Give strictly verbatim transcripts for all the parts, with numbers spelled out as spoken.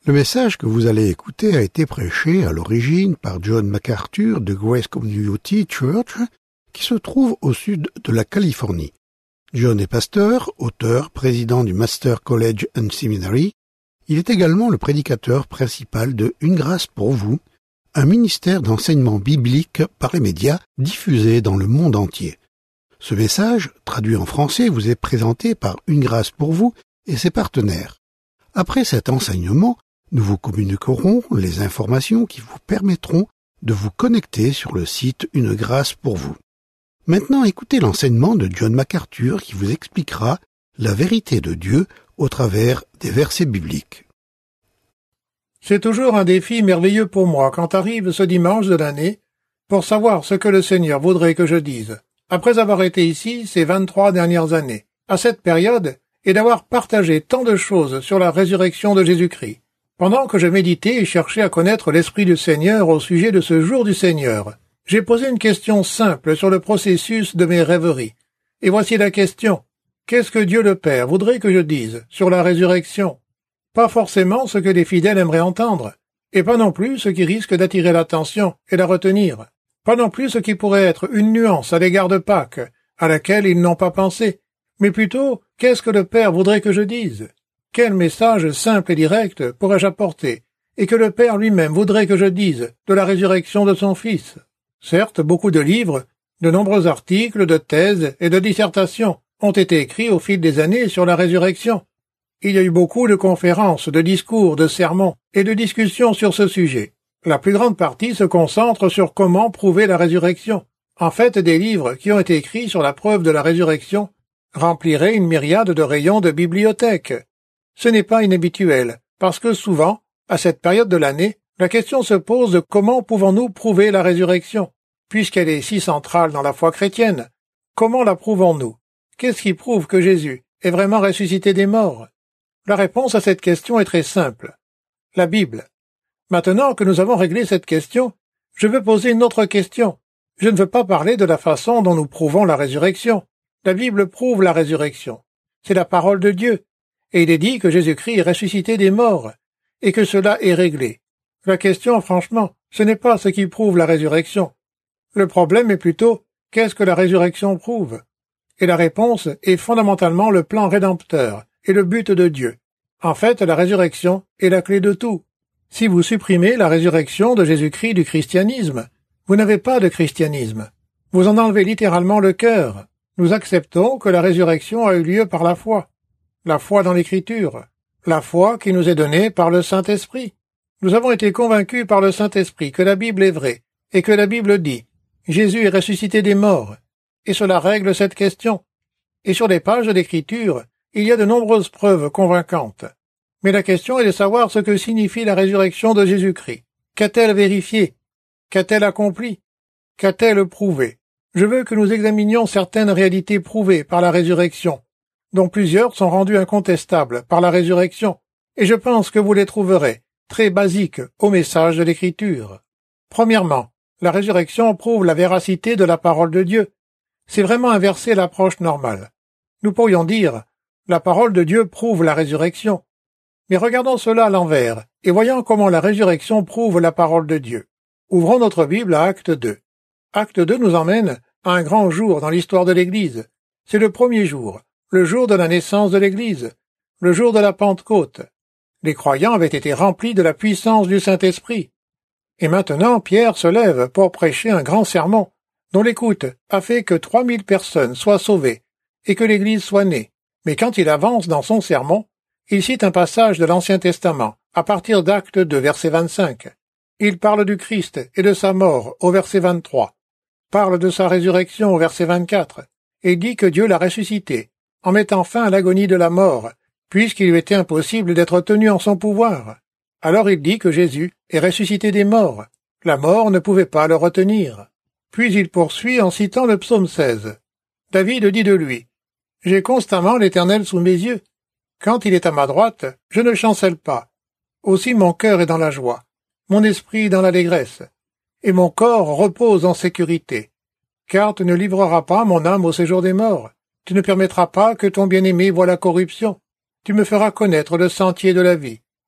Le message que vous allez écouter a été prêché à l'origine par John MacArthur de Grace Community Church, qui se trouve au sud de la Californie. John est pasteur, auteur, président du Master College and Seminary. Il est également le prédicateur principal de Une grâce pour vous, un ministère d'enseignement biblique par les médias diffusé dans le monde entier. Ce message, traduit en français, vous est présenté par Une grâce pour vous et ses partenaires. Après cet enseignement, nous vous communiquerons les informations qui vous permettront de vous connecter sur le site Une grâce pour vous. Maintenant, écoutez l'enseignement de John MacArthur qui vous expliquera la vérité de Dieu au travers des versets bibliques. C'est toujours un défi merveilleux pour moi quand arrive ce dimanche de l'année pour savoir ce que le Seigneur voudrait que je dise, après avoir été ici ces vingt-trois dernières années, à cette période, et d'avoir partagé tant de choses sur la résurrection de Jésus-Christ. Pendant que je méditais et cherchais à connaître l'Esprit du Seigneur au sujet de ce jour du Seigneur, j'ai posé une question simple sur le processus de mes rêveries. Et voici la question. Qu'est-ce que Dieu le Père voudrait que je dise sur la résurrection? Pas forcément ce que les fidèles aimeraient entendre, et pas non plus ce qui risque d'attirer l'attention et la retenir. Pas non plus ce qui pourrait être une nuance à l'égard de Pâques, à laquelle ils n'ont pas pensé, mais plutôt qu'est-ce que le Père voudrait que je dise? Quel message simple et direct pourrais-je apporter, et que le Père lui-même voudrait que je dise de la résurrection de son Fils? Certes, beaucoup de livres, de nombreux articles, de thèses et de dissertations ont été écrits au fil des années sur la résurrection. Il y a eu beaucoup de conférences, de discours, de sermons et de discussions sur ce sujet. La plus grande partie se concentre sur comment prouver la résurrection. En fait, des livres qui ont été écrits sur la preuve de la résurrection rempliraient une myriade de rayons de bibliothèque. Ce n'est pas inhabituel, parce que souvent, à cette période de l'année, la question se pose de comment pouvons-nous prouver la résurrection, puisqu'elle est si centrale dans la foi chrétienne. Comment la prouvons-nous? Qu'est-ce qui prouve que Jésus est vraiment ressuscité des morts? La réponse à cette question est très simple. La Bible. Maintenant que nous avons réglé cette question, je veux poser une autre question. Je ne veux pas parler de la façon dont nous prouvons la résurrection. La Bible prouve la résurrection. C'est la parole de Dieu. Et il est dit que Jésus-Christ est ressuscité des morts, et que cela est réglé. La question, franchement, ce n'est pas ce qui prouve la résurrection. Le problème est plutôt, qu'est-ce que la résurrection prouve? Et la réponse est fondamentalement le plan rédempteur et le but de Dieu. En fait, la résurrection est la clé de tout. Si vous supprimez la résurrection de Jésus-Christ du christianisme, vous n'avez pas de christianisme. Vous en enlevez littéralement le cœur. Nous acceptons que la résurrection a eu lieu par la foi. La foi dans l'Écriture, la foi qui nous est donnée par le Saint-Esprit. Nous avons été convaincus par le Saint-Esprit que la Bible est vraie, et que la Bible dit « Jésus est ressuscité des morts », et cela règle cette question. Et sur les pages de l'Écriture, il y a de nombreuses preuves convaincantes. Mais la question est de savoir ce que signifie la résurrection de Jésus-Christ. Qu'a-t-elle vérifié? Qu'a-t-elle accompli? Qu'a-t-elle prouvé? Je veux que nous examinions certaines réalités prouvées par la résurrection, dont plusieurs sont rendues incontestables par la résurrection, et je pense que vous les trouverez très basiques au message de l'Écriture. Premièrement, la résurrection prouve la véracité de la parole de Dieu. C'est vraiment inverser l'approche normale. Nous pourrions dire, la parole de Dieu prouve la résurrection. Mais regardons cela à l'envers, et voyons comment la résurrection prouve la parole de Dieu. Ouvrons notre Bible à Acte deux. Acte deux nous emmène à un grand jour dans l'histoire de l'Église. C'est le premier jour, le jour de la naissance de l'Église, le jour de la Pentecôte. Les croyants avaient été remplis de la puissance du Saint-Esprit. Et maintenant, Pierre se lève pour prêcher un grand sermon, dont l'écoute a fait que trois mille personnes soient sauvées et que l'Église soit née. Mais quand il avance dans son sermon, il cite un passage de l'Ancien Testament, à partir d'Acte deux, verset vingt-cinq. Il parle du Christ et de sa mort, au verset vingt-trois, parle de sa résurrection, au verset vingt-quatre, et dit que Dieu l'a ressuscité, en mettant fin à l'agonie de la mort, puisqu'il lui était impossible d'être tenu en son pouvoir. Alors il dit que Jésus est ressuscité des morts. La mort ne pouvait pas le retenir. Puis il poursuit en citant le psaume seize. David dit de lui, « J'ai constamment l'Éternel sous mes yeux. Quand il est à ma droite, je ne chancelle pas. Aussi mon cœur est dans la joie, mon esprit dans l'allégresse, et mon corps repose en sécurité. Car tu ne livreras pas mon âme au séjour des morts. Tu ne permettras pas que ton bien-aimé voie la corruption. Tu me feras connaître le sentier de la vie.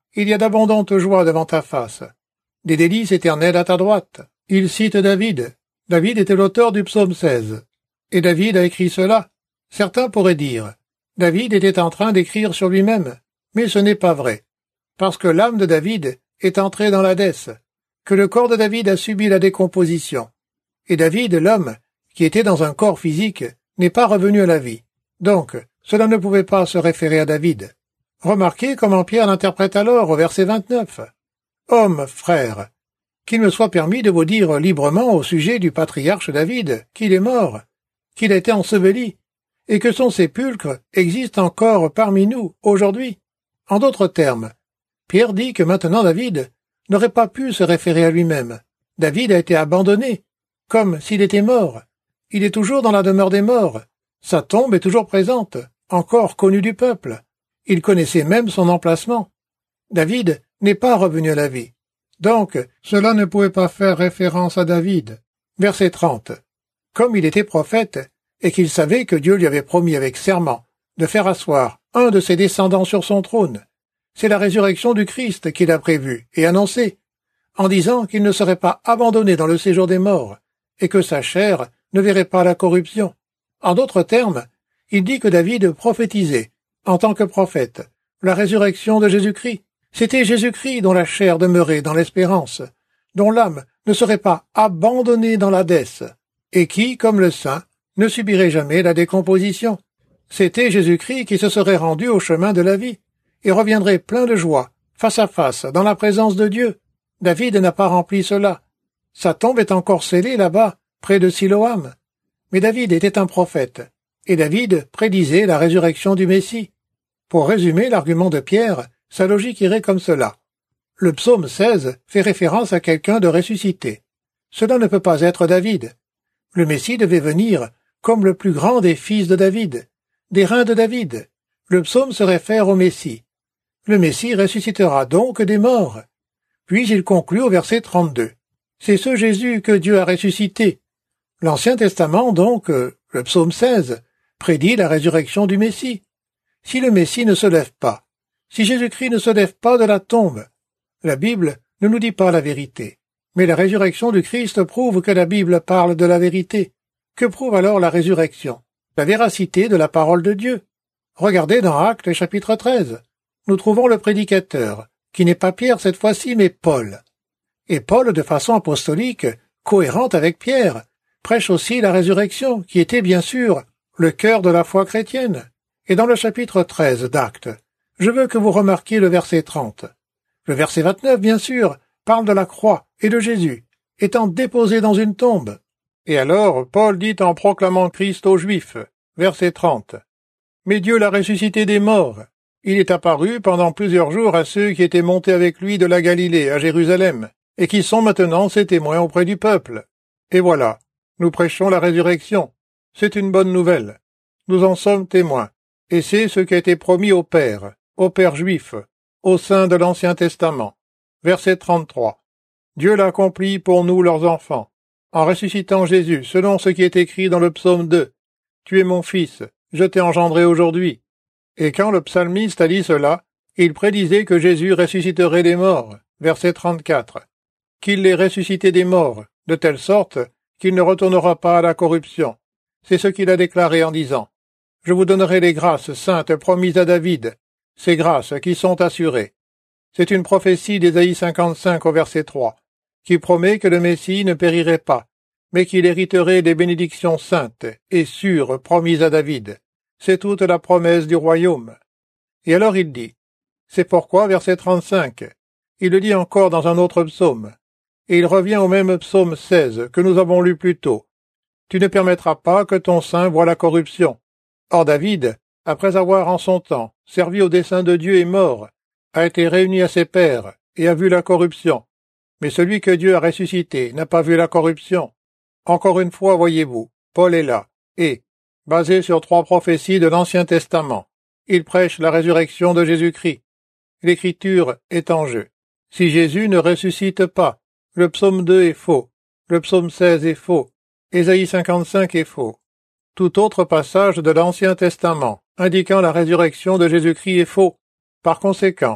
Il y a d'abondantes joies devant ta face, des délices éternelles à ta droite. Il cite David. David était l'auteur du psaume seize. Et David a écrit cela. Certains pourraient dire, David était en train d'écrire sur lui-même. Mais ce n'est pas vrai. Parce que l'âme de David est entrée dans l'Hadès, que le corps de David a subi la décomposition. Et David, l'homme, qui était dans un corps physique, n'est pas revenu à la vie. Donc, cela ne pouvait pas se référer à David. Remarquez comment Pierre l'interprète alors au verset vingt-neuf. « Hommes, frères, qu'il me soit permis de vous dire librement au sujet du patriarche David qu'il est mort, qu'il a été enseveli, et que son sépulcre existe encore parmi nous aujourd'hui. » En d'autres termes, Pierre dit que maintenant David n'aurait pas pu se référer à lui-même. David a été abandonné, comme s'il était mort. Il est toujours dans la demeure des morts. Sa tombe est toujours présente, encore connue du peuple. Il connaissait même son emplacement. David n'est pas revenu à la vie. Donc, cela ne pouvait pas faire référence à David. Verset trente. Comme il était prophète, et qu'il savait que Dieu lui avait promis avec serment de faire asseoir un de ses descendants sur son trône, c'est la résurrection du Christ qu'il a prévue et annoncée, en disant qu'il ne serait pas abandonné dans le séjour des morts, et que sa chair ne verrait pas la corruption. En d'autres termes, il dit que David prophétisait, en tant que prophète, la résurrection de Jésus-Christ. C'était Jésus-Christ dont la chair demeurait dans l'espérance, dont l'âme ne serait pas abandonnée dans l'Hadès, et qui, comme le saint, ne subirait jamais la décomposition. C'était Jésus-Christ qui se serait rendu au chemin de la vie, et reviendrait plein de joie, face à face, dans la présence de Dieu. David n'a pas rempli cela. Sa tombe est encore scellée là-bas, près de Siloam. Mais David était un prophète, et David prédisait la résurrection du Messie. Pour résumer l'argument de Pierre, sa logique irait comme cela. Le psaume seize fait référence à quelqu'un de ressuscité. Cela ne peut pas être David. Le Messie devait venir comme le plus grand des fils de David, des reins de David. Le psaume se réfère au Messie. Le Messie ressuscitera donc des morts. Puis il conclut au verset trente-deux. C'est ce Jésus que Dieu a ressuscité. L'Ancien Testament, donc, le psaume seize, prédit la résurrection du Messie. Si le Messie ne se lève pas, si Jésus-Christ ne se lève pas de la tombe, la Bible ne nous dit pas la vérité. Mais la résurrection du Christ prouve que la Bible parle de la vérité. Que prouve alors la résurrection? La véracité de la parole de Dieu. Regardez dans Actes chapitre treize. Nous trouvons le prédicateur, qui n'est pas Pierre cette fois-ci, mais Paul. Et Paul, de façon apostolique, cohérente avec Pierre, prêche aussi la résurrection, qui était bien sûr le cœur de la foi chrétienne. Et dans le chapitre treize d'Actes, je veux que vous remarquiez le verset trente. Le verset vingt-neuf, bien sûr, parle de la croix et de Jésus, étant déposé dans une tombe. Et alors, Paul dit en proclamant Christ aux Juifs, verset trente, « Mais Dieu l'a ressuscité des morts. Il est apparu pendant plusieurs jours à ceux qui étaient montés avec lui de la Galilée à Jérusalem, et qui sont maintenant ses témoins auprès du peuple. Et voilà, nous prêchons la résurrection. C'est une bonne nouvelle. Nous en sommes témoins, et c'est ce qui a été promis aux pères, aux pères juifs, au sein de l'Ancien Testament. » Verset trente-trois. Dieu l'a accompli pour nous leurs enfants, en ressuscitant Jésus, selon ce qui est écrit dans le psaume deux. Tu es mon fils, je t'ai engendré aujourd'hui. Et quand le psalmiste a dit cela, il prédisait que Jésus ressusciterait des morts. Verset trente-quatre. Qu'il les ressuscitait des morts, de telle sorte qu'il ne retournera pas à la corruption. C'est ce qu'il a déclaré en disant. Je vous donnerai les grâces saintes promises à David, ces grâces qui sont assurées. C'est une prophétie d'Ésaïe cinquante-cinq au verset trois, qui promet que le Messie ne périrait pas, mais qu'il hériterait des bénédictions saintes et sûres promises à David. C'est toute la promesse du royaume. Et alors il dit, c'est pourquoi, verset trente-cinq, il le dit encore dans un autre psaume, et il revient au même psaume seize que nous avons lu plus tôt. Tu ne permettras pas que ton sein voie la corruption. Or David, après avoir en son temps servi au dessein de Dieu et mort, a été réuni à ses pères et a vu la corruption. Mais celui que Dieu a ressuscité n'a pas vu la corruption. Encore une fois, voyez-vous, Paul est là, et, basé sur trois prophéties de l'Ancien Testament, il prêche la résurrection de Jésus-Christ. L'Écriture est en jeu. Si Jésus ne ressuscite pas, le psaume deux est faux, le psaume seize est faux, Ésaïe cinquante-cinq est faux. Tout autre passage de l'Ancien Testament indiquant la résurrection de Jésus-Christ est faux. Par conséquent,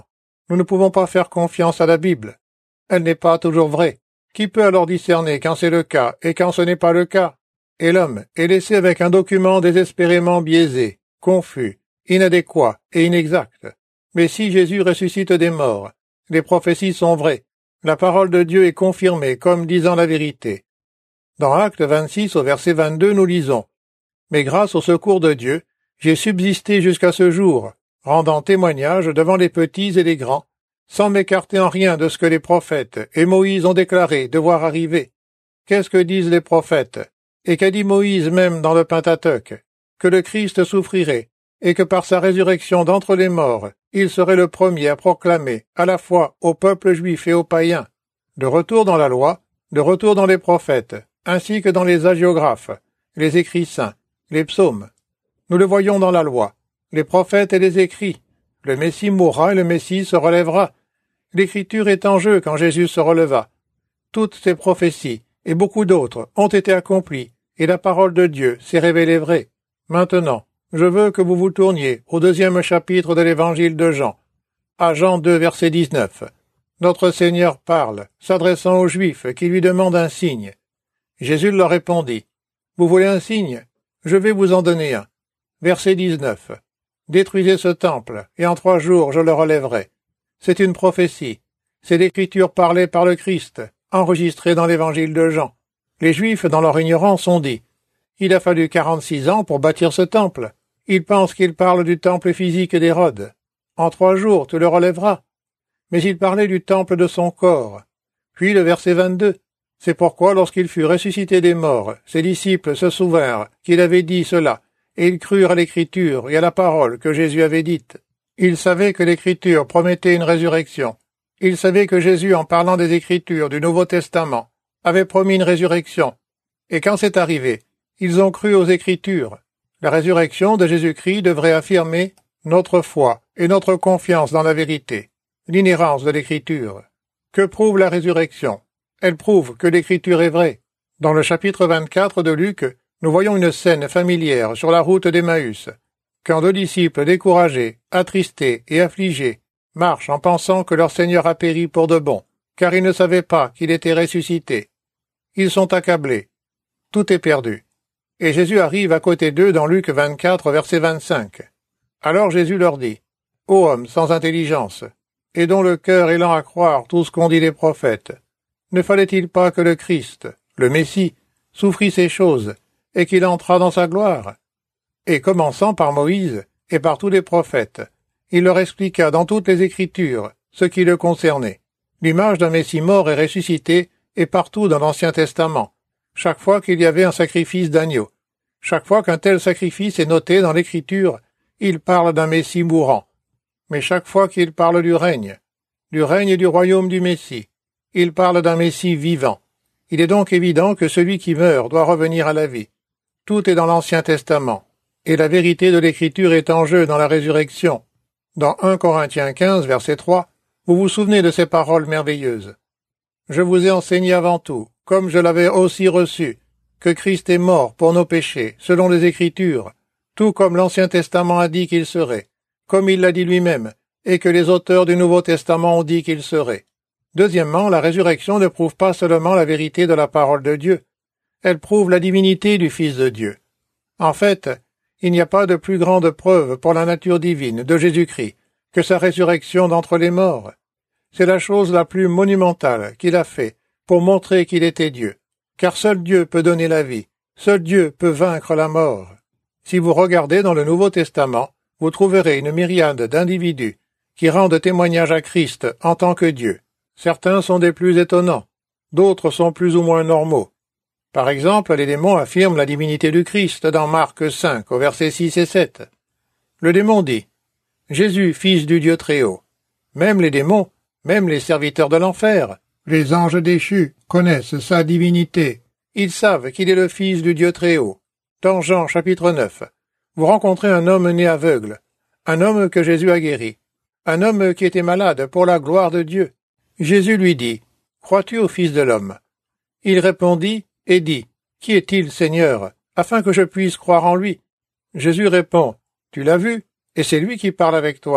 Nous ne pouvons pas faire confiance à la Bible. Elle n'est pas toujours vraie. Qui peut alors discerner quand c'est le cas et quand ce n'est pas le cas? Et l'homme est laissé avec un document désespérément biaisé, confus, inadéquat et inexact. Mais si Jésus ressuscite des morts, les prophéties sont vraies. La parole de Dieu est confirmée comme disant la vérité. Dans Actes vingt-six au verset vingt-deux, nous lisons « Mais grâce au secours de Dieu, j'ai subsisté jusqu'à ce jour, rendant témoignage devant les petits et les grands, sans m'écarter en rien de ce que les prophètes et Moïse ont déclaré devoir arriver. Qu'est-ce que disent les prophètes? Et qu'a dit Moïse même dans le Pentateuque? Que le Christ souffrirait, et que par sa résurrection d'entre les morts, il serait le premier à proclamer, à la fois au peuple juif et aux païens, de retour dans la loi, de retour dans les prophètes, ainsi que dans les hagiographes, les écrits saints, les psaumes. Nous le voyons dans la loi, les prophètes et les écrits. Le Messie mourra et le Messie se relèvera. L'Écriture est en jeu quand Jésus se releva. Toutes ces prophéties, et beaucoup d'autres, ont été accomplies, et la parole de Dieu s'est révélée vraie. Maintenant, je veux que vous vous tourniez au deuxième chapitre de l'Évangile de Jean, à Jean deux, verset dix-neuf. Notre Seigneur parle, s'adressant aux Juifs qui lui demandent un signe. Jésus leur répondit, « Vous voulez un signe? Je vais vous en donner un. » Verset dix-neuf. « Détruisez ce temple, et en trois jours je le relèverai. » C'est une prophétie. C'est l'écriture parlée par le Christ, enregistrée dans l'Évangile de Jean. Les Juifs, dans leur ignorance, ont dit, « Il a fallu quarante-six ans pour bâtir ce temple. » Ils pensent qu'il parle du temple physique d'Hérode. « En trois jours tu le relèveras. » Mais il parlait du temple de son corps. Puis le verset vingt-deux. C'est pourquoi, lorsqu'il fut ressuscité des morts, ses disciples se souvinrent qu'il avait dit cela, et ils crurent à l'Écriture et à la parole que Jésus avait dite. Ils savaient que l'Écriture promettait une résurrection. Ils savaient que Jésus, en parlant des Écritures du Nouveau Testament, avait promis une résurrection. Et quand c'est arrivé, ils ont cru aux Écritures. La résurrection de Jésus-Christ devrait affirmer notre foi et notre confiance dans la vérité, l'inhérence de l'Écriture. Que prouve la résurrection? Elle prouve que l'Écriture est vraie. Dans le chapitre vingt-quatre de Luc, nous voyons une scène familière sur la route d'Emmaüs, quand deux disciples découragés, attristés et affligés marchent en pensant que leur Seigneur a péri pour de bon, car ils ne savaient pas qu'il était ressuscité. Ils sont accablés. Tout est perdu. Et Jésus arrive à côté d'eux dans Luc vingt-quatre, verset vingt-cinq. Alors Jésus leur dit, « Ô homme sans intelligence, et dont le cœur est lent à croire tout ce qu'ont dit les prophètes, ne fallait-il pas que le Christ, le Messie, souffrit ces choses, et qu'il entrât dans sa gloire? » Et commençant par Moïse et par tous les prophètes, il leur expliqua dans toutes les Écritures ce qui le concernait. L'image d'un Messie mort et ressuscité est partout dans l'Ancien Testament, chaque fois qu'il y avait un sacrifice d'agneau. Chaque fois qu'un tel sacrifice est noté dans l'Écriture, il parle d'un Messie mourant. Mais chaque fois qu'il parle du règne, du règne et du royaume du Messie, il parle d'un Messie vivant. Il est donc évident que celui qui meurt doit revenir à la vie. Tout est dans l'Ancien Testament, et la vérité de l'Écriture est en jeu dans la résurrection. Dans un Corinthiens quinze, verset trois, vous vous souvenez de ces paroles merveilleuses. « Je vous ai enseigné avant tout, comme je l'avais aussi reçu, que Christ est mort pour nos péchés, selon les Écritures, tout comme l'Ancien Testament a dit qu'il serait, comme il l'a dit lui-même, et que les auteurs du Nouveau Testament ont dit qu'il serait. » Deuxièmement, la résurrection ne prouve pas seulement la vérité de la parole de Dieu, elle prouve la divinité du Fils de Dieu. En fait, il n'y a pas de plus grande preuve pour la nature divine de Jésus-Christ que sa résurrection d'entre les morts. C'est la chose la plus monumentale qu'il a fait pour montrer qu'il était Dieu, car seul Dieu peut donner la vie, seul Dieu peut vaincre la mort. Si vous regardez dans le Nouveau Testament, vous trouverez une myriade d'individus qui rendent témoignage à Christ en tant que Dieu. Certains sont des plus étonnants, d'autres sont plus ou moins normaux. Par exemple, les démons affirment la divinité du Christ dans Marc cinq, au verset six et sept. Le démon dit « Jésus, fils du Dieu Très-Haut ». Même les démons, même les serviteurs de l'enfer, les anges déchus, connaissent sa divinité. Ils savent qu'il est le fils du Dieu Très-Haut. Dans Jean chapitre neuf, vous rencontrez un homme né aveugle, un homme que Jésus a guéri, un homme qui était malade pour la gloire de Dieu. Jésus lui dit « Crois-tu au Fils de l'homme » Il répondit et dit « Qui est-il, Seigneur, afin que je puisse croire en lui » Jésus répond « Tu l'as vu, et c'est lui qui parle avec toi. »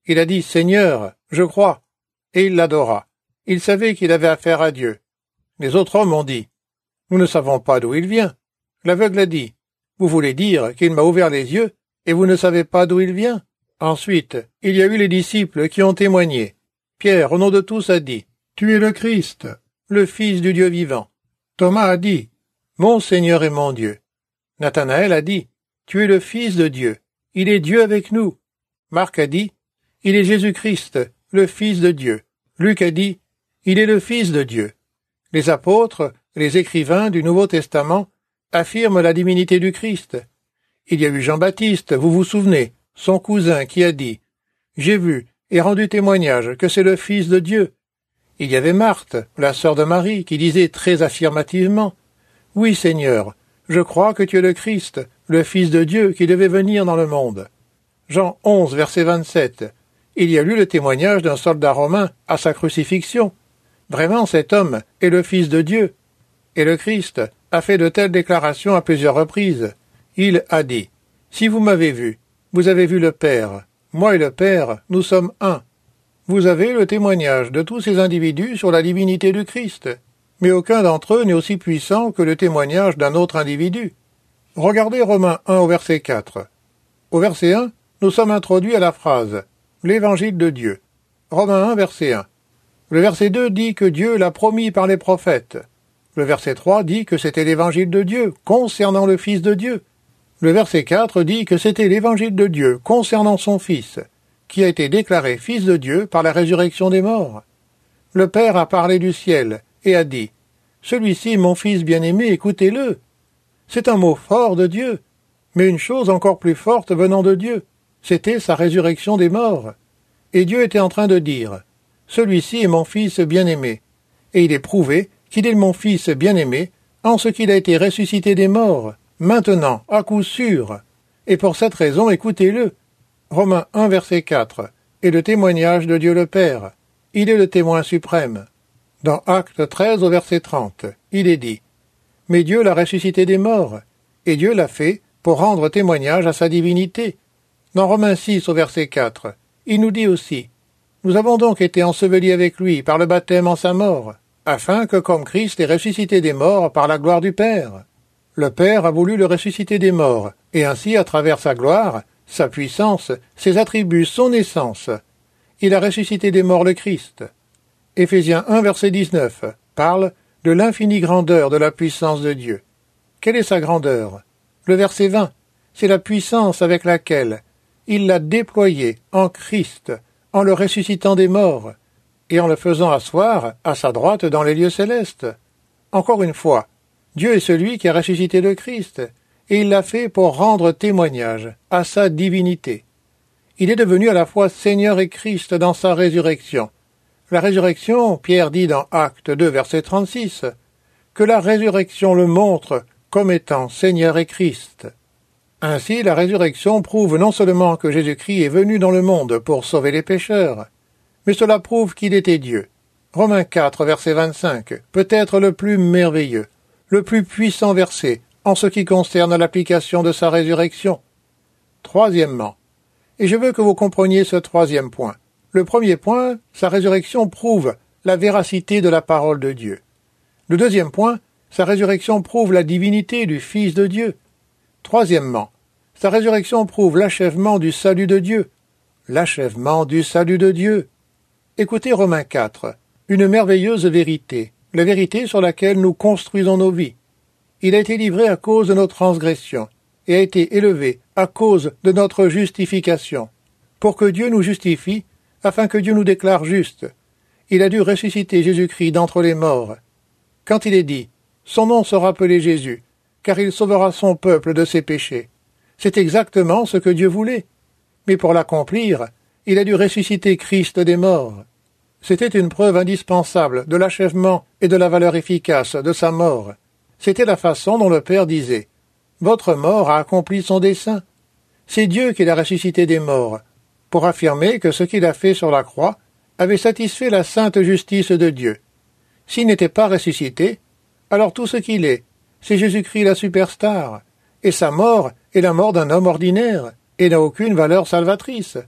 Il a dit « Seigneur, je crois », et il l'adora. Il savait qu'il avait affaire à Dieu. Les autres hommes ont dit « Nous ne savons pas d'où il vient ». L'aveugle a dit « Vous voulez dire qu'il m'a ouvert les yeux, et vous ne savez pas d'où il vient ?» Ensuite, il y a eu les disciples qui ont témoigné. Pierre, au nom de tous, a dit « Tu es le Christ, le Fils du Dieu vivant ». Thomas a dit « Mon Seigneur et mon Dieu ». Nathanaël a dit « Tu es le Fils de Dieu, il est Dieu avec nous ». Marc a dit « Il est Jésus-Christ, le Fils de Dieu ». Luc a dit « Il est le Fils de Dieu ». Les apôtres, les écrivains du Nouveau Testament, affirment la divinité du Christ. Il y a eu Jean-Baptiste, vous vous souvenez, son cousin, qui a dit « J'ai vu et rendu témoignage que c'est le Fils de Dieu ». Il y avait Marthe, la sœur de Marie, qui disait très affirmativement « Oui, Seigneur, je crois que tu es le Christ, le Fils de Dieu qui devait venir dans le monde. » Jean onze, verset vingt-sept. Il y a eu le témoignage d'un soldat romain à sa crucifixion. Vraiment, cet homme est le Fils de Dieu. Et le Christ a fait de telles déclarations à plusieurs reprises. Il a dit « Si vous m'avez vu, vous avez vu le Père. Moi et le Père, nous sommes un. » Vous avez le témoignage de tous ces individus sur la divinité du Christ, mais aucun d'entre eux n'est aussi puissant que le témoignage d'un autre individu. Regardez Romains un au verset quatre. Au verset un, nous sommes introduits à la phrase « L'Évangile de Dieu ». Romains un, verset un. Le verset deux dit que Dieu l'a promis par les prophètes. Le verset trois dit que c'était l'Évangile de Dieu concernant le Fils de Dieu. Le verset quatre dit que c'était l'Évangile de Dieu concernant son Fils, qui a été déclaré Fils de Dieu par la résurrection des morts. Le Père a parlé du ciel et a dit « Celui-ci, mon Fils bien-aimé, écoutez-le ». C'est un mot fort de Dieu, mais une chose encore plus forte venant de Dieu, c'était sa résurrection des morts. Et Dieu était en train de dire « Celui-ci est mon Fils bien-aimé ». Et il est prouvé qu'il est mon Fils bien-aimé en ce qu'il a été ressuscité des morts, maintenant, à coup sûr. Et pour cette raison, écoutez-le. Romains un, verset quatre, est le témoignage de Dieu le Père. Il est le témoin suprême. Dans Actes treize au verset trente, il est dit « Mais Dieu l'a ressuscité des morts, et Dieu l'a fait pour rendre témoignage à sa divinité. » Dans Romains six au verset quatre, il nous dit aussi « Nous avons donc été ensevelis avec lui par le baptême en sa mort, afin que comme Christ est ressuscité des morts par la gloire du Père. » Le Père a voulu le ressusciter des morts, et ainsi, à travers sa gloire, sa puissance, ses attributs, son essence, il a ressuscité des morts le Christ. Éphésiens un, verset dix-neuf, parle de l'infinie grandeur de la puissance de Dieu. Quelle est sa grandeur? Le verset vingt, c'est la puissance avec laquelle il l'a déployé en Christ, en le ressuscitant des morts, et en le faisant asseoir à sa droite dans les lieux célestes. Encore une fois, Dieu est celui qui a ressuscité le Christ, et il l'a fait pour rendre témoignage à sa divinité. Il est devenu à la fois Seigneur et Christ dans sa résurrection. La résurrection, Pierre dit dans Actes deux, verset trente-six, que la résurrection le montre comme étant Seigneur et Christ. Ainsi, la résurrection prouve non seulement que Jésus-Christ est venu dans le monde pour sauver les pécheurs, mais cela prouve qu'il était Dieu. Romains quatre, verset vingt-cinq, peut être le plus merveilleux, le plus puissant verset en ce qui concerne l'application de sa résurrection. Troisièmement, et je veux que vous compreniez ce troisième point. Le premier point, sa résurrection prouve la véracité de la parole de Dieu. Le deuxième point, sa résurrection prouve la divinité du Fils de Dieu. Troisièmement, sa résurrection prouve l'achèvement du salut de Dieu. L'achèvement du salut de Dieu. Écoutez Romains quatre, une merveilleuse vérité, la vérité sur laquelle nous construisons nos vies. Il a été livré à cause de nos transgressions, et a été élevé à cause de notre justification, pour que Dieu nous justifie, afin que Dieu nous déclare justes. Il a dû ressusciter Jésus-Christ d'entre les morts. Quand il est dit « Son nom sera appelé Jésus, car il sauvera son peuple de ses péchés », c'est exactement ce que Dieu voulait. Mais pour l'accomplir, il a dû ressusciter Christ des morts. C'était une preuve indispensable de l'achèvement et de la valeur efficace de sa mort. C'était la façon dont le Père disait « Votre mort a accompli son dessein ». C'est Dieu qui l'a ressuscité des morts, pour affirmer que ce qu'il a fait sur la croix avait satisfait la sainte justice de Dieu. S'il n'était pas ressuscité, alors tout ce qu'il est, c'est Jésus-Christ la superstar, et sa mort est la mort d'un homme ordinaire, et n'a aucune valeur salvatrice.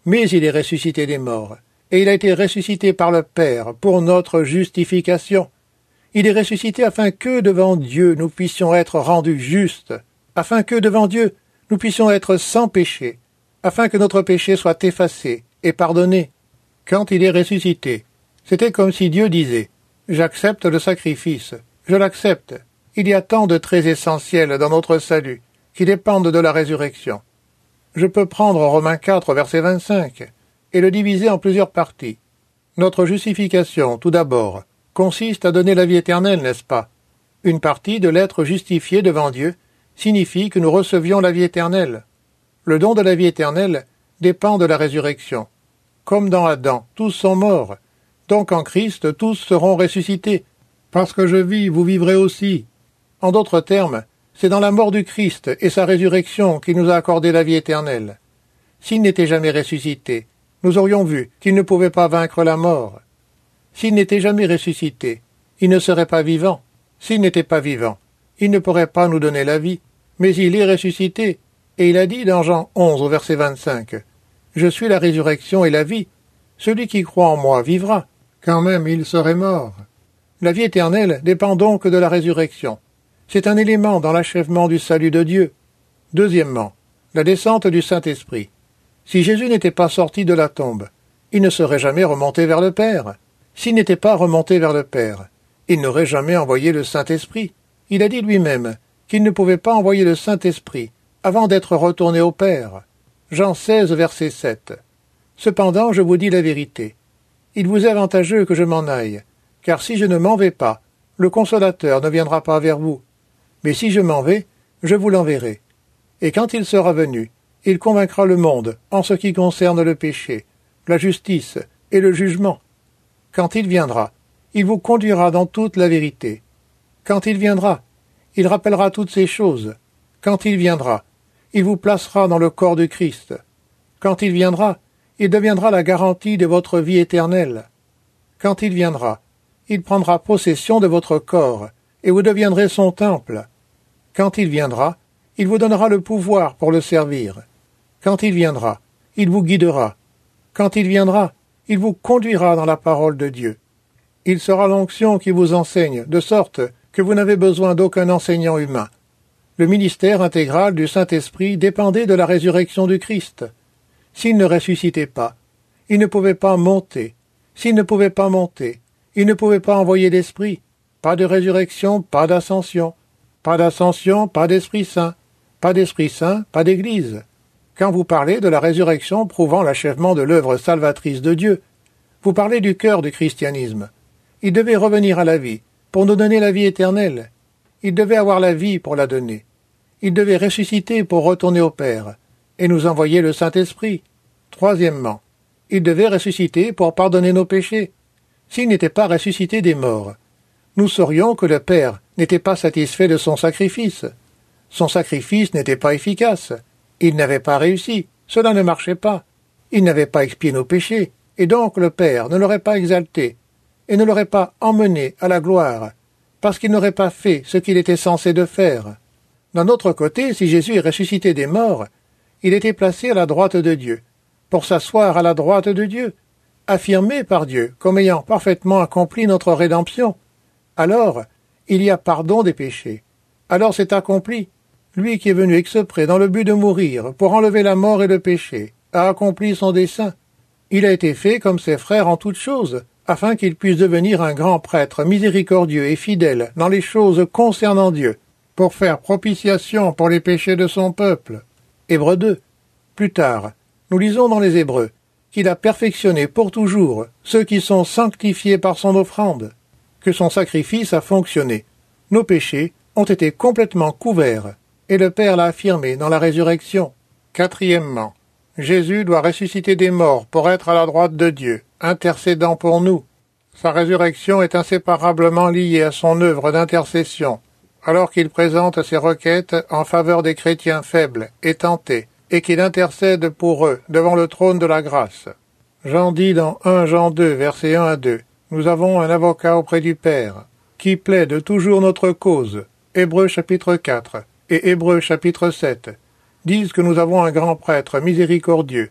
Mais il est ressuscité des morts, et il a été ressuscité par le Père pour notre justification. Il est ressuscité afin que devant Dieu nous puissions être rendus justes, afin que devant Dieu nous puissions être sans péché, afin que notre péché soit effacé et pardonné. Quand il est ressuscité, c'était comme si Dieu disait « J'accepte le sacrifice, je l'accepte. Il y a tant de traits essentiels dans notre salut qui dépendent de la résurrection. » Je peux prendre Romains quatre, verset vingt-cinq, et le diviser en plusieurs parties. Notre justification, tout d'abord, consiste à donner la vie éternelle, n'est-ce pas? Une partie de l'être justifié devant Dieu signifie que nous recevions la vie éternelle. Le don de la vie éternelle dépend de la résurrection. Comme dans Adam, tous sont morts. Donc en Christ, tous seront ressuscités. Parce que je vis, vous vivrez aussi. En d'autres termes, c'est dans la mort du Christ et sa résurrection qu'il nous a accordé la vie éternelle. S'il n'était jamais ressuscité, nous aurions vu qu'il ne pouvait pas vaincre la mort. S'il n'était jamais ressuscité, il ne serait pas vivant. S'il n'était pas vivant, il ne pourrait pas nous donner la vie. Mais il est ressuscité, et il a dit dans Jean onze au verset vingt-cinq, « Je suis la résurrection et la vie. Celui qui croit en moi vivra, quand même il serait mort. » La vie éternelle dépend donc de la résurrection. C'est un élément dans l'achèvement du salut de Dieu. Deuxièmement, la descente du Saint-Esprit. Si Jésus n'était pas sorti de la tombe, il ne serait jamais remonté vers le Père. S'il n'était pas remonté vers le Père, il n'aurait jamais envoyé le Saint-Esprit. Il a dit lui-même qu'il ne pouvait pas envoyer le Saint-Esprit avant d'être retourné au Père. Jean seize, verset sept. Cependant, je vous dis la vérité. Il vous est avantageux que je m'en aille, car si je ne m'en vais pas, le Consolateur ne viendra pas vers vous. Mais si je m'en vais, je vous l'enverrai. Et quand il sera venu, il convaincra le monde en ce qui concerne le péché, la justice et le jugement. Quand il viendra, il vous conduira dans toute la vérité. Quand il viendra, il rappellera toutes ces choses. Quand il viendra, il vous placera dans le corps du Christ. Quand il viendra, il deviendra la garantie de votre vie éternelle. Quand il viendra, il prendra possession de votre corps, et vous deviendrez son temple. Quand il viendra, il vous donnera le pouvoir pour le servir. Quand il viendra, il vous guidera. Quand il viendra, il vous conduira dans la parole de Dieu. Il sera l'onction qui vous enseigne, de sorte que vous n'avez besoin d'aucun enseignant humain. Le ministère intégral du Saint-Esprit dépendait de la résurrection du Christ. S'il ne ressuscitait pas, il ne pouvait pas monter. S'il ne pouvait pas monter, il ne pouvait pas envoyer l'Esprit. Pas de résurrection, pas d'ascension. Pas d'ascension, pas d'Esprit Saint. Pas d'Esprit Saint, pas d'Église. Quand vous parlez de la résurrection prouvant l'achèvement de l'œuvre salvatrice de Dieu, vous parlez du cœur du christianisme. Il devait revenir à la vie, pour nous donner la vie éternelle. Il devait avoir la vie pour la donner. Il devait ressusciter pour retourner au Père, et nous envoyer le Saint-Esprit. Troisièmement, il devait ressusciter pour pardonner nos péchés. S'il n'était pas ressuscité des morts, nous saurions que le Père n'était pas satisfait de son sacrifice. Son sacrifice n'était pas efficace. Il n'avait pas réussi. Cela ne marchait pas. Il n'avait pas expié nos péchés, et donc le Père ne l'aurait pas exalté, et ne l'aurait pas emmené à la gloire, parce qu'il n'aurait pas fait ce qu'il était censé de faire. D'un autre côté, si Jésus est ressuscité des morts, il était placé à la droite de Dieu, pour s'asseoir à la droite de Dieu, affirmé par Dieu comme ayant parfaitement accompli notre rédemption. Alors, il y a pardon des péchés. Alors c'est accompli. Lui qui est venu exprès dans le but de mourir pour enlever la mort et le péché, a accompli son dessein. Il a été fait comme ses frères en toutes choses, afin qu'il puisse devenir un grand prêtre miséricordieux et fidèle dans les choses concernant Dieu, pour faire propitiation pour les péchés de son peuple. Hébreux deux. Plus tard, nous lisons dans les Hébreux qu'il a perfectionné pour toujours ceux qui sont sanctifiés par son offrande, que son sacrifice a fonctionné. Nos péchés ont été complètement couverts, et le Père l'a affirmé dans la résurrection. Quatrièmement, Jésus doit ressusciter des morts pour être à la droite de Dieu, intercédant pour nous. Sa résurrection est inséparablement liée à son œuvre d'intercession, alors qu'il présente ses requêtes en faveur des chrétiens faibles et tentés, et qu'il intercède pour eux devant le trône de la grâce. Jean dit dans un Jean deux, versets un à deux, « Nous avons un avocat auprès du Père, qui plaide toujours notre cause. » Hébreux chapitre quatre et Hébreux chapitre sept disent que nous avons un grand prêtre miséricordieux,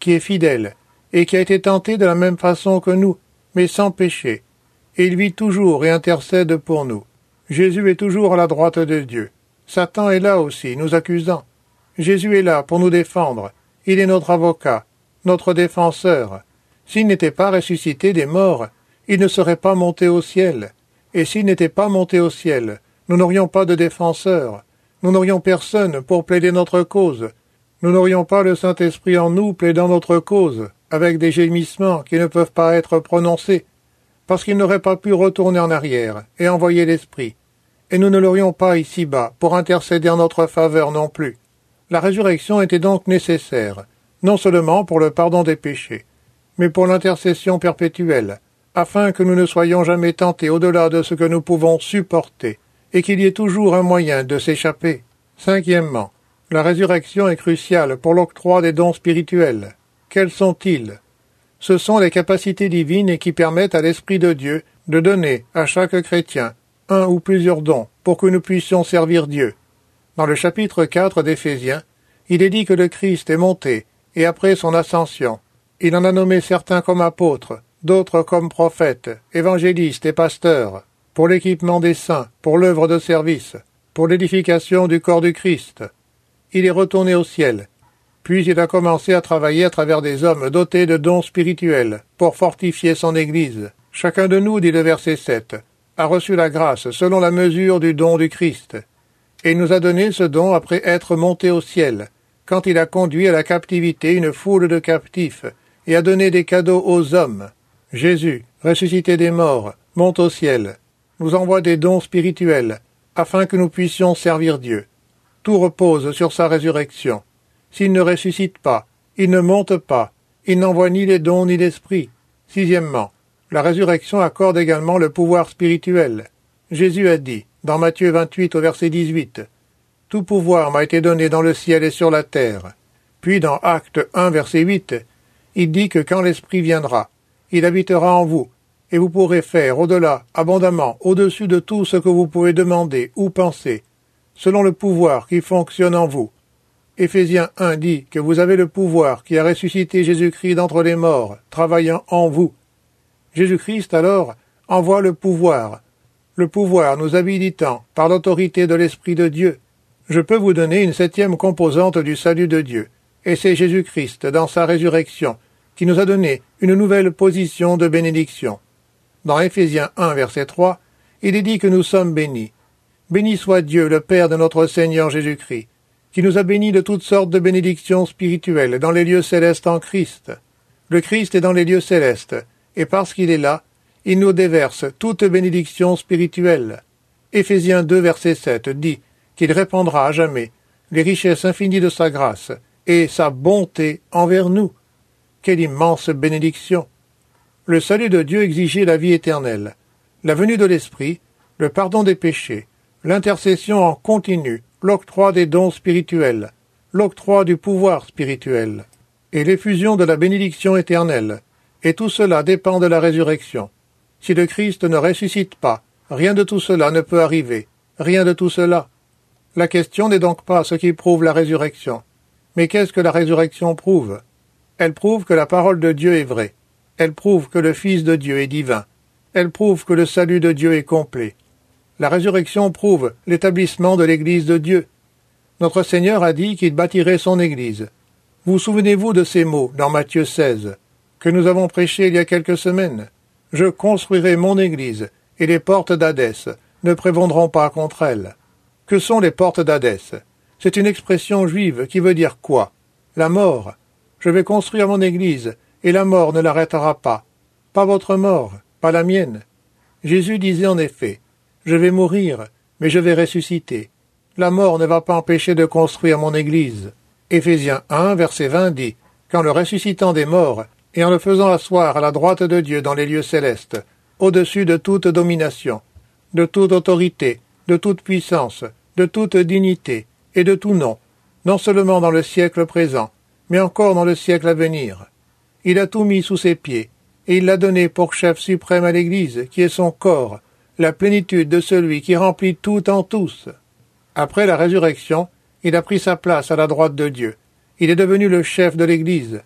qui est fidèle, et qui a été tenté de la même façon que nous, mais sans péché. Et il vit toujours et intercède pour nous. Jésus est toujours à la droite de Dieu. Satan est là aussi, nous accusant. Jésus est là pour nous défendre. Il est notre avocat, notre défenseur. S'il n'était pas ressuscité des morts, il ne serait pas monté au ciel. Et s'il n'était pas monté au ciel, nous n'aurions pas de défenseur. Nous n'aurions personne pour plaider notre cause. Nous n'aurions pas le Saint-Esprit en nous plaidant notre cause, avec des gémissements qui ne peuvent pas être prononcés, parce qu'il n'aurait pas pu retourner en arrière et envoyer l'Esprit. Et nous ne l'aurions pas ici-bas pour intercéder en notre faveur non plus. La résurrection était donc nécessaire, non seulement pour le pardon des péchés, mais pour l'intercession perpétuelle, afin que nous ne soyons jamais tentés au-delà de ce que nous pouvons supporter, et qu'il y ait toujours un moyen de s'échapper. Cinquièmement, la résurrection est cruciale pour l'octroi des dons spirituels. Quels sont-ils? Ce sont les capacités divines qui permettent à l'Esprit de Dieu de donner à chaque chrétien un ou plusieurs dons pour que nous puissions servir Dieu. Dans le chapitre quatre d'Éphésiens, il est dit que le Christ est monté, et après son ascension, il en a nommé certains comme apôtres, d'autres comme prophètes, évangélistes et pasteurs, pour l'équipement des saints, pour l'œuvre de service, pour l'édification du corps du Christ. Il est retourné au ciel, puis il a commencé à travailler à travers des hommes dotés de dons spirituels, pour fortifier son Église. Chacun de nous, dit le verset sept, a reçu la grâce selon la mesure du don du Christ, et il nous a donné ce don après être monté au ciel, quand il a conduit à la captivité une foule de captifs, et a donné des cadeaux aux hommes. Jésus, ressuscité des morts, monte au ciel, nous envoie des dons spirituels, afin que nous puissions servir Dieu. Tout repose sur sa résurrection. S'il ne ressuscite pas, il ne monte pas, il n'envoie ni les dons ni l'esprit. Sixièmement, la résurrection accorde également le pouvoir spirituel. Jésus a dit, dans Matthieu vingt-huit au verset dix-huit, « Tout pouvoir m'a été donné dans le ciel et sur la terre. » Puis dans Acte un verset huit, il dit que quand l'Esprit viendra, il habitera en vous, et vous pourrez faire au-delà, abondamment, au-dessus de tout ce que vous pouvez demander ou penser, selon le pouvoir qui fonctionne en vous. Éphésiens un dit que vous avez le pouvoir qui a ressuscité Jésus-Christ d'entre les morts, travaillant en vous. Jésus-Christ, alors, envoie le pouvoir, le pouvoir nous habilitant par l'autorité de l'Esprit de Dieu. Je peux vous donner une septième composante du salut de Dieu, et c'est Jésus-Christ, dans sa résurrection, qui nous a donné une nouvelle position de bénédiction. Dans Éphésiens un, verset trois, il est dit que nous sommes bénis. Béni soit Dieu, le Père de notre Seigneur Jésus-Christ, qui nous a bénis de toutes sortes de bénédictions spirituelles dans les lieux célestes en Christ. Le Christ est dans les lieux célestes, et parce qu'il est là, il nous déverse toute bénédiction spirituelle. Éphésiens deux, verset sept dit qu'il répandra à jamais les richesses infinies de sa grâce et sa bonté envers nous. Quelle immense bénédiction! Le salut de Dieu exigeait la vie éternelle, la venue de l'Esprit, le pardon des péchés, l'intercession en continu, l'octroi des dons spirituels, l'octroi du pouvoir spirituel, et l'effusion de la bénédiction éternelle, et tout cela dépend de la résurrection. Si le Christ ne ressuscite pas, rien de tout cela ne peut arriver, rien de tout cela. La question n'est donc pas ce qui prouve la résurrection, mais qu'est-ce que la résurrection prouve? Elle prouve que la parole de Dieu est vraie, elle prouve que le Fils de Dieu est divin, elle prouve que le salut de Dieu est complet. La résurrection prouve l'établissement de l'Église de Dieu. Notre Seigneur a dit qu'il bâtirait son Église. Vous souvenez-vous de ces mots dans Matthieu seize, que nous avons prêchés il y a quelques semaines? « Je construirai mon Église, et les portes d'Hadès ne prévaudront pas contre elle. » Que sont les portes d'Hadès? C'est une expression juive qui veut dire quoi? La mort. Je vais construire mon Église, et la mort ne l'arrêtera pas. Pas votre mort, pas la mienne. Jésus disait en effet, « Je vais mourir, mais je vais ressusciter. La mort ne va pas empêcher de construire mon Église. » Éphésiens un, verset vingt dit, « Quand le ressuscitant des morts, et en le faisant asseoir à la droite de Dieu dans les lieux célestes, au-dessus de toute domination, de toute autorité, de toute puissance, de toute dignité, et de tout nom, non seulement dans le siècle présent, mais encore dans le siècle à venir. Il a tout mis sous ses pieds, et il l'a donné pour chef suprême à l'Église, qui est son corps, la plénitude de celui qui remplit tout en tous. Après la résurrection, il a pris sa place à la droite de Dieu. Il est devenu le chef de l'Église.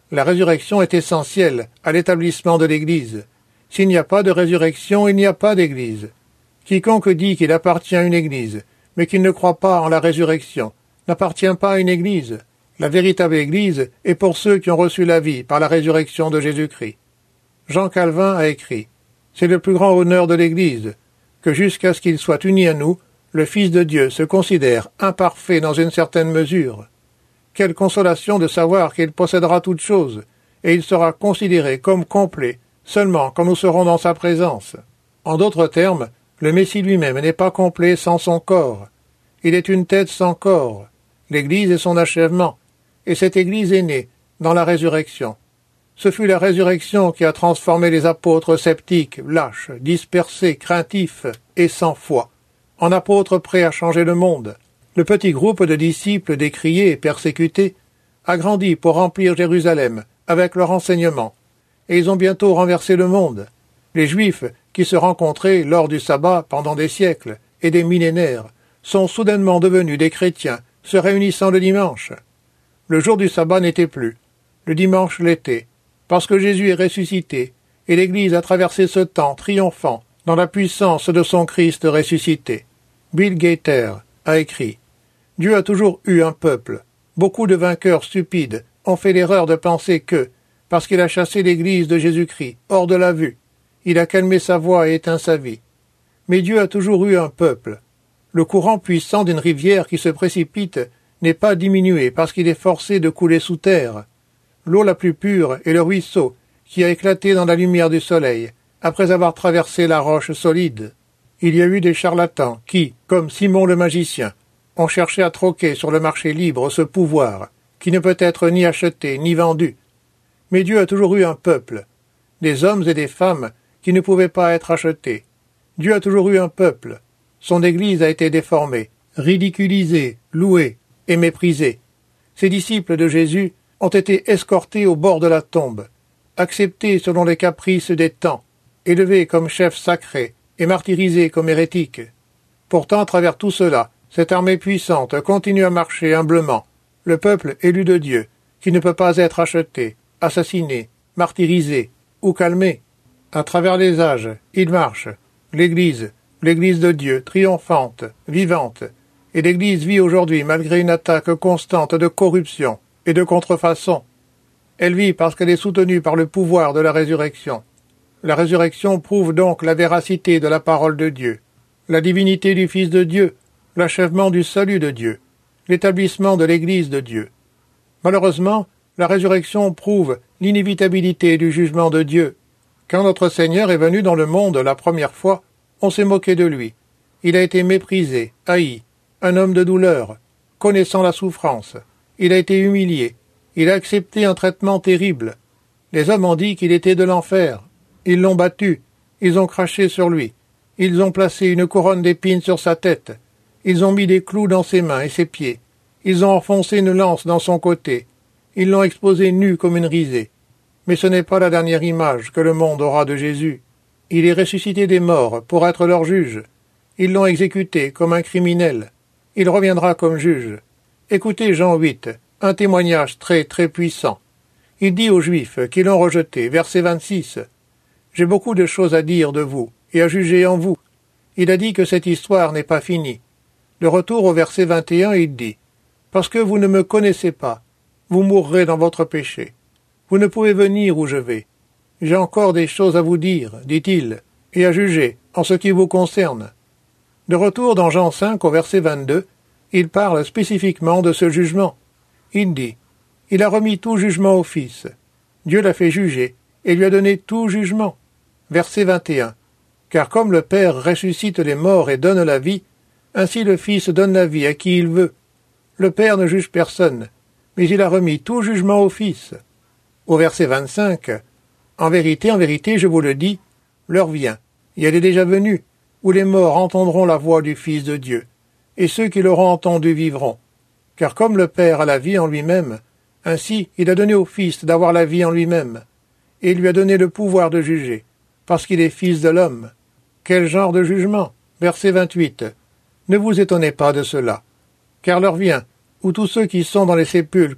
La résurrection est essentielle à l'établissement de l'Église. S'il n'y a pas de résurrection, il n'y a pas d'Église. Quiconque dit qu'il appartient à une Église, mais qu'il ne croit pas en la résurrection, n'appartient pas à une Église. La véritable Église est pour ceux qui ont reçu la vie par la résurrection de Jésus-Christ. Jean Calvin a écrit « C'est le plus grand honneur de l'Église, que jusqu'à ce qu'il soit uni à nous, le Fils de Dieu se considère imparfait dans une certaine mesure. Quelle consolation de savoir qu'il possédera toutes choses, et il sera considéré comme complet seulement quand nous serons dans sa présence. En d'autres termes, le Messie lui-même n'est pas complet sans son corps. Il est une tête sans corps. L'Église est son achèvement, et cette Église est née dans la résurrection. Ce fut la résurrection qui a transformé les apôtres sceptiques, lâches, dispersés, craintifs et sans foi, en apôtres prêts à changer le monde. Le petit groupe de disciples décriés et persécutés a grandi pour remplir Jérusalem avec leur enseignement, et ils ont bientôt renversé le monde. Les Juifs, qui se rencontraient lors du sabbat pendant des siècles et des millénaires, sont soudainement devenus des chrétiens, se réunissant le dimanche. Le jour du sabbat n'était plus. Le dimanche l'était, parce que Jésus est ressuscité, et l'Église a traversé ce temps triomphant dans la puissance de son Christ ressuscité. Bill Gaither a écrit « Dieu a toujours eu un peuple. Beaucoup de vainqueurs stupides ont fait l'erreur de penser que, parce qu'il a chassé l'Église de Jésus-Christ hors de la vue, il a calmé sa voix et éteint sa vie. Mais Dieu a toujours eu un peuple. Le courant puissant d'une rivière qui se précipite n'est pas diminué parce qu'il est forcé de couler sous terre. L'eau la plus pure est le ruisseau qui a éclaté dans la lumière du soleil, après avoir traversé la roche solide. Il y a eu des charlatans qui, comme Simon le magicien, ont cherché à troquer sur le marché libre ce pouvoir, qui ne peut être ni acheté ni vendu. Mais Dieu a toujours eu un peuple, des hommes et des femmes qui ne pouvaient pas être achetés. Dieu a toujours eu un peuple. Son Église a été déformée, ridiculisée, louée et méprisée. Ses disciples de Jésus ont été escortés au bord de la tombe, acceptés selon les caprices des temps, élevés comme chefs sacrés et martyrisés comme hérétiques. Pourtant, à travers tout cela, cette armée puissante continue à marcher humblement, le peuple élu de Dieu, qui ne peut pas être acheté, assassiné, martyrisé ou calmé. À travers les âges, il marche, l'Église, l'Église de Dieu, triomphante, vivante, et l'Église vit aujourd'hui malgré une attaque constante de corruption et de contrefaçon. Elle vit parce qu'elle est soutenue par le pouvoir de la résurrection. La résurrection prouve donc la véracité de la parole de Dieu, la divinité du Fils de Dieu, l'achèvement du salut de Dieu, l'établissement de l'Église de Dieu. Malheureusement, la résurrection prouve l'inévitabilité du jugement de Dieu. Quand notre Seigneur est venu dans le monde la première fois, on s'est moqué de lui. Il a été méprisé, haï, un homme de douleur, connaissant la souffrance. Il a été humilié. Il a accepté un traitement terrible. Les hommes ont dit qu'il était de l'enfer. Ils l'ont battu. Ils ont craché sur lui. Ils ont placé une couronne d'épines sur sa tête. Ils ont mis des clous dans ses mains et ses pieds. Ils ont enfoncé une lance dans son côté. Ils l'ont exposé nu comme une risée. Mais ce n'est pas la dernière image que le monde aura de Jésus. Il est ressuscité des morts pour être leur juge. Ils l'ont exécuté comme un criminel. Il reviendra comme juge. Écoutez Jean huit, un témoignage très très puissant. Il dit aux Juifs qui l'ont rejeté, verset vingt-six, « J'ai beaucoup de choses à dire de vous et à juger en vous. » Il a dit que cette histoire n'est pas finie. De retour au verset vingt et un, il dit, « Parce que vous ne me connaissez pas, vous mourrez dans votre péché. Vous ne pouvez venir où je vais. J'ai encore des choses à vous dire, dit-il, et à juger en ce qui vous concerne. » De retour dans Jean cinq au verset vingt-deux, il parle spécifiquement de ce jugement. Il dit, « Il a remis tout jugement au Fils. Dieu l'a fait juger et lui a donné tout jugement. » Verset vingt et un. « Car comme le Père ressuscite les morts et donne la vie, ainsi le Fils donne la vie à qui il veut. Le Père ne juge personne, mais il a remis tout jugement au Fils. » Au verset vingt-cinq, « En vérité, en vérité, je vous le dis, l'heure vient, et elle est déjà venue, où les morts entendront la voix du Fils de Dieu, et ceux qui l'auront entendu vivront. Car comme le Père a la vie en lui-même, ainsi il a donné au Fils d'avoir la vie en lui-même, et il lui a donné le pouvoir de juger, parce qu'il est Fils de l'homme. » Quel genre de jugement? Verset vingt-huit. « Ne vous étonnez pas de cela, car l'heure vient, où tous ceux qui sont dans les sépulcres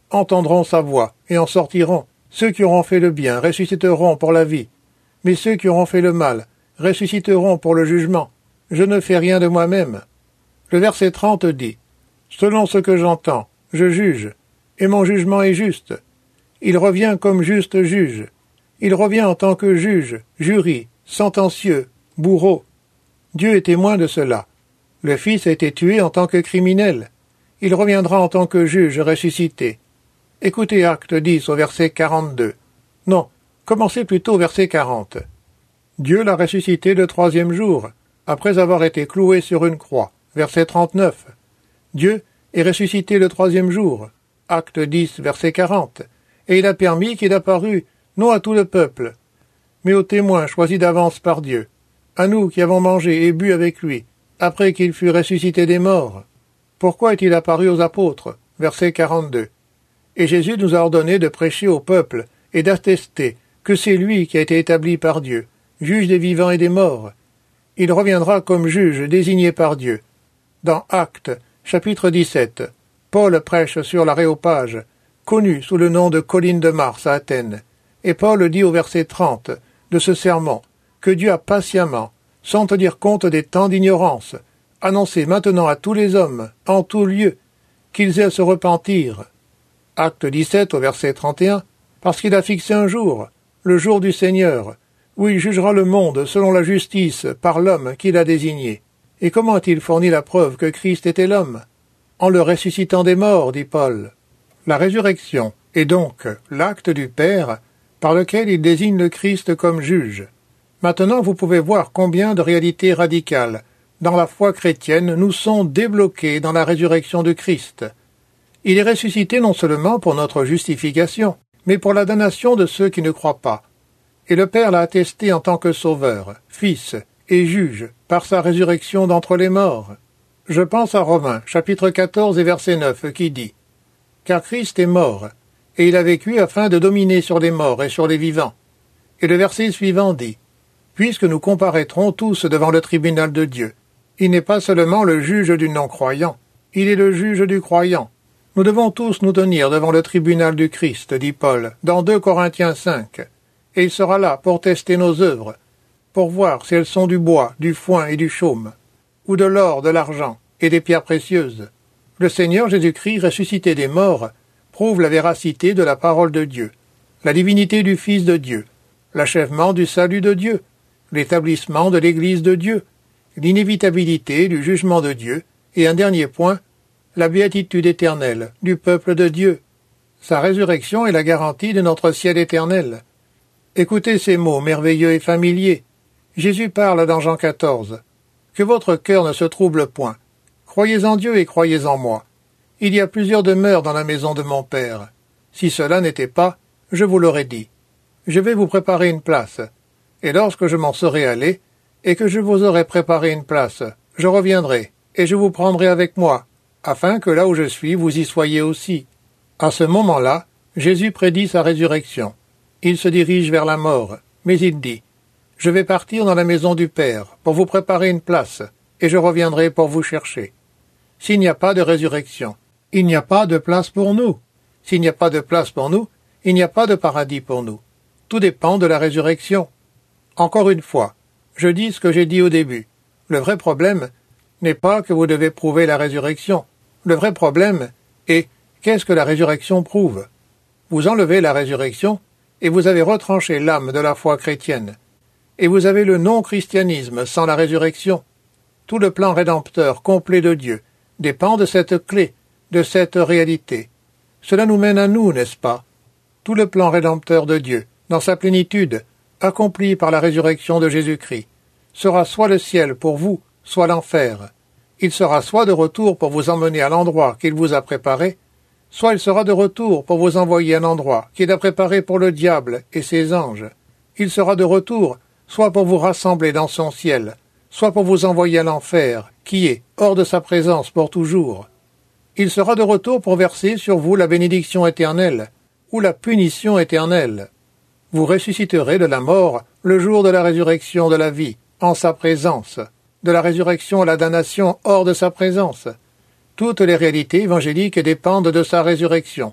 entendront sa voix et en sortiront. Ceux qui auront fait le bien ressusciteront pour la vie, mais ceux qui auront fait le mal ressusciteront pour le jugement. Je ne fais rien de moi-même. Le verset trente dit « Selon ce que j'entends, je juge, et mon jugement est juste. Il revient comme juste juge. Il revient en tant que juge, jury, sentencieux, bourreau. Dieu est témoin de cela. Le Fils a été tué en tant que criminel. Il reviendra en tant que juge ressuscité. » Écoutez Acte dix au verset quarante-deux. Non, commencez plutôt au verset quarante. Dieu l'a ressuscité le troisième jour, après avoir été cloué sur une croix. Verset trente-neuf. Dieu est ressuscité le troisième jour. Acte dix, verset quarante. Et il a permis qu'il apparût, non à tout le peuple, mais aux témoins choisis d'avance par Dieu, à nous qui avons mangé et bu avec lui, après qu'il fut ressuscité des morts. Pourquoi est-il apparu aux apôtres? Verset quarante-deux. Et Jésus nous a ordonné de prêcher au peuple et d'attester que c'est lui qui a été établi par Dieu, juge des vivants et des morts. Il reviendra comme juge désigné par Dieu. Dans Actes, chapitre dix-sept, Paul prêche sur l'Aréopage, connu sous le nom de colline de Mars à Athènes, et Paul dit au verset trente de ce sermon que Dieu a patiemment, sans tenir compte des temps d'ignorance, annoncé maintenant à tous les hommes, en tout lieu, qu'ils aient à se repentir. Acte dix-sept au verset trente et un, parce qu'il a fixé un jour, le jour du Seigneur, où il jugera le monde selon la justice par l'homme qu'il a désigné. Et comment a-t-il fourni la preuve que Christ était l'homme? En le ressuscitant des morts, dit Paul. La résurrection est donc l'acte du Père par lequel il désigne le Christ comme juge. Maintenant, vous pouvez voir combien de réalités radicales dans la foi chrétienne nous sont débloquées dans la résurrection de Christ. Il est ressuscité non seulement pour notre justification, mais pour la damnation de ceux qui ne croient pas. Et le Père l'a attesté en tant que Sauveur, Fils et Juge par sa résurrection d'entre les morts. Je pense à Romains, chapitre quatorze et verset neuf, qui dit « Car Christ est mort, et il a vécu afin de dominer sur les morts et sur les vivants. » Et le verset suivant dit « Puisque nous comparaîtrons tous devant le tribunal de Dieu, il n'est pas seulement le juge du non-croyant, il est le juge du croyant. Nous devons tous nous tenir devant le tribunal du Christ, dit Paul, dans deux Corinthiens cinq, et il sera là pour tester nos œuvres, pour voir si elles sont du bois, du foin et du chaume, ou de l'or, de l'argent et des pierres précieuses. Le Seigneur Jésus-Christ, ressuscité des morts, prouve la véracité de la parole de Dieu, la divinité du Fils de Dieu, l'achèvement du salut de Dieu, l'établissement de l'Église de Dieu, l'inévitabilité du jugement de Dieu, et un dernier point, la béatitude éternelle du peuple de Dieu. Sa résurrection est la garantie de notre ciel éternel. Écoutez ces mots merveilleux et familiers. Jésus parle dans Jean quatorze. « Que votre cœur ne se trouble point. Croyez en Dieu et croyez en moi. Il y a plusieurs demeures dans la maison de mon Père. Si cela n'était pas, je vous l'aurais dit. Je vais vous préparer une place. Et lorsque je m'en serai allé, et que je vous aurai préparé une place, je reviendrai, et je vous prendrai avec moi, afin que là où je suis, vous y soyez aussi. » À ce moment-là, Jésus prédit sa résurrection. Il se dirige vers la mort, mais il dit « Je vais partir dans la maison du Père, pour vous préparer une place, et je reviendrai pour vous chercher. » S'il n'y a pas de résurrection, il n'y a pas de place pour nous. S'il n'y a pas de place pour nous, il n'y a pas de paradis pour nous. Tout dépend de la résurrection. Encore une fois, je dis ce que j'ai dit au début. Le vrai problème n'est pas que vous devez prouver la résurrection. Le vrai problème est qu'est-ce que la résurrection prouve. Vous enlevez la résurrection et vous avez retranché l'âme de la foi chrétienne. Et vous avez le non-christianisme sans la résurrection. Tout le plan rédempteur complet de Dieu dépend de cette clé, de cette réalité. Cela nous mène à nous, n'est-ce pas? Tout le plan rédempteur de Dieu, dans sa plénitude, accompli par la résurrection de Jésus-Christ, sera soit le ciel pour vous, soit l'enfer. Il sera soit de retour pour vous emmener à l'endroit qu'il vous a préparé, soit il sera de retour pour vous envoyer à un endroit qu'il a préparé pour le diable et ses anges. Il sera de retour soit pour vous rassembler dans son ciel, soit pour vous envoyer à l'enfer, qui est hors de sa présence pour toujours. Il sera de retour pour verser sur vous la bénédiction éternelle, ou la punition éternelle. Vous ressusciterez de la mort le jour de la résurrection de la vie, en sa présence, de la résurrection à la damnation hors de sa présence. Toutes les réalités évangéliques dépendent de sa résurrection,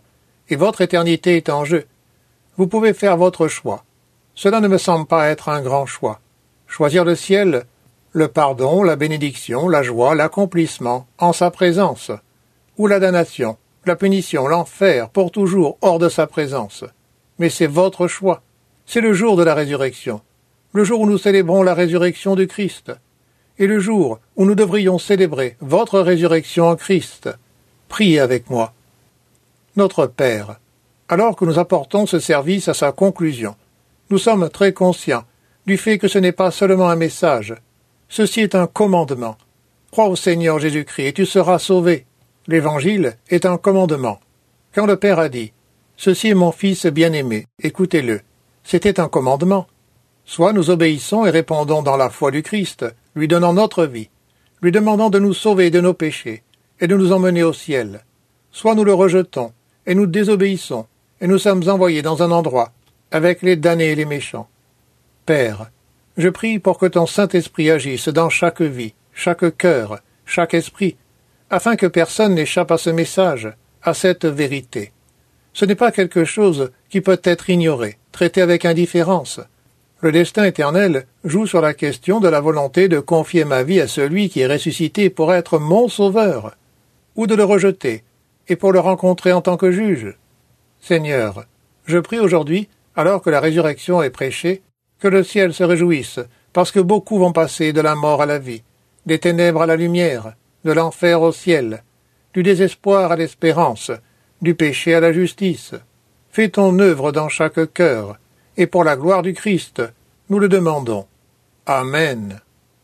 et votre éternité est en jeu. Vous pouvez faire votre choix. Cela ne me semble pas être un grand choix. Choisir le ciel, le pardon, la bénédiction, la joie, l'accomplissement, en sa présence, ou la damnation, la punition, l'enfer, pour toujours hors de sa présence. Mais c'est votre choix. C'est le jour de la résurrection, le jour où nous célébrons la résurrection du Christ, et le jour où nous devrions célébrer votre résurrection en Christ. Priez avec moi. Notre Père, alors que nous apportons ce service à sa conclusion, nous sommes très conscients du fait que ce n'est pas seulement un message. Ceci est un commandement. Crois au Seigneur Jésus-Christ et tu seras sauvé. L'Évangile est un commandement. Quand le Père a dit « Ceci est mon Fils bien-aimé, écoutez-le », c'était un commandement. Soit nous obéissons et répondons dans la foi du Christ, lui donnant notre vie, lui demandant de nous sauver de nos péchés et de nous emmener au ciel. Soit nous le rejetons et nous désobéissons et nous sommes envoyés dans un endroit avec les damnés et les méchants. Père, je prie pour que ton Saint-Esprit agisse dans chaque vie, chaque cœur, chaque esprit, afin que personne n'échappe à ce message, à cette vérité. Ce n'est pas quelque chose qui peut être ignoré, traité avec indifférence. Le destin éternel joue sur la question de la volonté de confier ma vie à celui qui est ressuscité pour être mon sauveur, ou de le rejeter, et pour le rencontrer en tant que juge. Seigneur, je prie aujourd'hui, alors que la résurrection est prêchée, que le ciel se réjouisse, parce que beaucoup vont passer de la mort à la vie, des ténèbres à la lumière, de l'enfer au ciel, du désespoir à l'espérance, du péché à la justice. Fais ton œuvre dans chaque cœur, et pour la gloire du Christ, nous le demandons. Amen.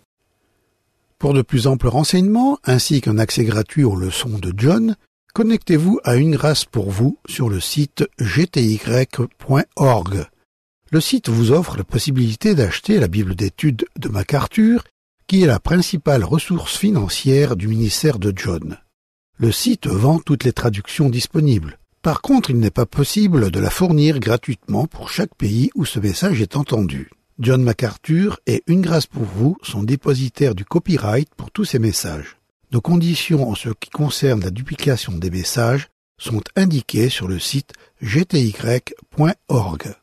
Pour de plus amples renseignements, ainsi qu'un accès gratuit aux leçons de John, connectez-vous à Une Grâce pour vous sur le site g t y point org. Le site vous offre la possibilité d'acheter la Bible d'études de MacArthur, qui est la principale ressource financière du ministère de John. Le site vend toutes les traductions disponibles. Par contre, il n'est pas possible de la fournir gratuitement pour chaque pays où ce message est entendu. John MacArthur et Une Grâce pour vous sont dépositaires du copyright pour tous ces messages. Nos conditions en ce qui concerne la duplication des messages sont indiquées sur le site g t y point org.